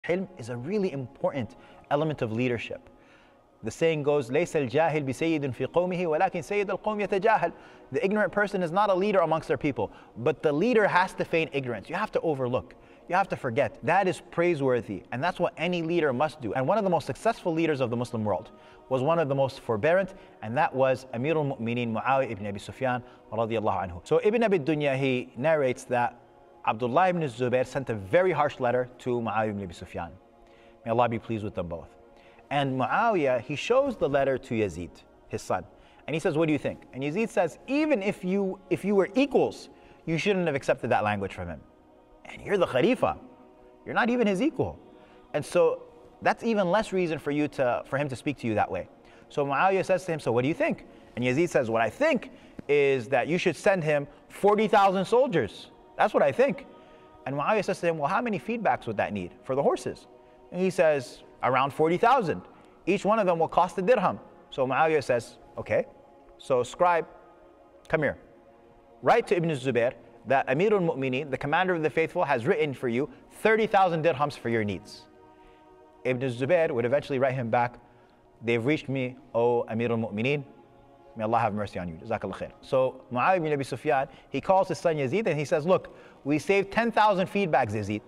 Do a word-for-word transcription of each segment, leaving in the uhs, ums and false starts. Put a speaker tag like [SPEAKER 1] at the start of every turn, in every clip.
[SPEAKER 1] Hilm is a really important element of leadership. The saying goes, لَيْسَ الْجَاهِلْ بِسَيِّدٍ فِي قَوْمِهِ وَلَكِنْ سَيِّدَ الْقَوْمِ يَتَجَاهَلْ. The ignorant person is not a leader amongst their people, but the leader has to feign ignorance. You have to overlook. You have to forget. That is praiseworthy, and that's what any leader must do. And one of the most successful leaders of the Muslim world was one of the most forbearant, and that was Amir al-Mu'mineen Muawiyah ibn Abi Sufyan radiyallahu anhu. So Ibn Abi Dunya, he narrates that Abdullah ibn Zubayr sent a very harsh letter to Muawiyah ibn Abi Sufyan. May Allah be pleased with them both. And Muawiyah, he shows the letter to Yazid, his son. And he says, what do you think? And Yazid says, even if you, if you were equals, you shouldn't have accepted that language from him. And you're the Khalifa. You're not even his equal. And so that's even less reason for you to, for him to speak to you that way. So Muawiyah says to him, so what do you think? And Yazid says, what I think is that you should send him forty thousand soldiers. That's what I think. And Muawiyah says to him, well, how many feedbacks would that need for the horses? And he says, around forty thousand. Each one of them will cost a dirham. So Muawiyah says, okay, so scribe, come here. Write to Ibn Zubayr that Amir al-Mu'mineen, the commander of the faithful, has written for you thirty thousand dirhams for your needs. Ibn Zubayr would eventually write him back, they've reached me, O Amir al-Mu'mineen, may Allah have mercy on you. Jazakallah khair. So Muawiyah ibn Abi Sufyan, he calls his son Yazid and he says, look, we saved ten thousand feedbacks, Yazid.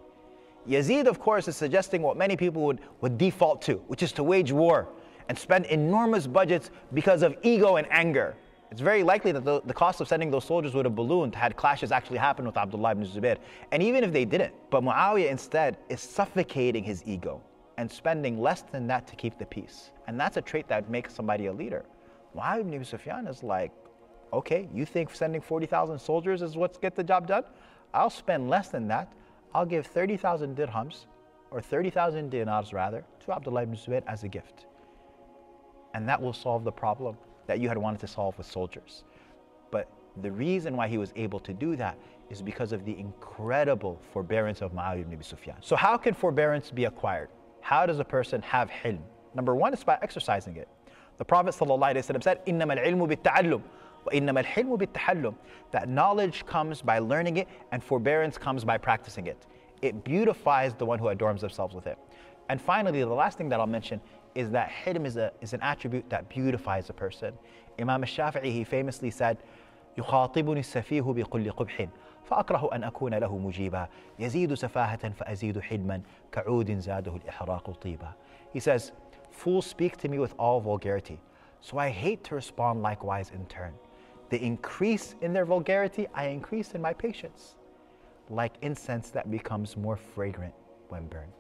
[SPEAKER 1] Yazid, of course, is suggesting what many people would, would default to, which is to wage war and spend enormous budgets because of ego and anger. It's very likely that the, the cost of sending those soldiers would have ballooned had clashes actually happened with Abdullah ibn Zubayr. And even if they didn't, but Muawiyah instead is suffocating his ego and spending less than that to keep the peace. And that's a trait that makes somebody a leader. Muawiyah ibn Abi Sufyan is like, okay, you think sending forty thousand soldiers is what's get the job done? I'll spend less than that. I'll give thirty thousand dirhams, or thirty thousand dinars rather, to Abdullah ibn Zubayr as a gift. And that will solve the problem that you had wanted to solve with soldiers. But the reason why he was able to do that is because of the incredible forbearance of Muawiyah ibn Abi Sufyan. So how can forbearance be acquired? How does a person have hilm? Number one is by exercising it. The Prophet ﷺ said, إِنَّمَا الْعِلْمُ بِالتَّعَلُّمِ وَإِنَّمَا الْحِلْمُ بِالتَّحَلُّمِ. That knowledge comes by learning it and forbearance comes by practicing it. It beautifies the one who adorns themselves with it. And finally, the last thing that I'll mention is that hilm is, a, is an attribute that beautifies a person. Imam al-Shafi'i, he famously said, يُخَاطِبُنِ السَّفِيهُ بِكُلِّ قُبْحٍ فَأَكْرَهُ أَنْ أَكُونَ لَهُ مُجِيبًا يَزِيدُ سَفَاهَةً فَأَزِيدُ حِلْمًا كَعُودٍ زَادَهُ الْإِحْرَاقُ طِيبًا. He says, fools speak to me with all vulgarity, so I hate to respond likewise in turn. They increase in their vulgarity, I increase in my patience, like incense that becomes more fragrant when burned.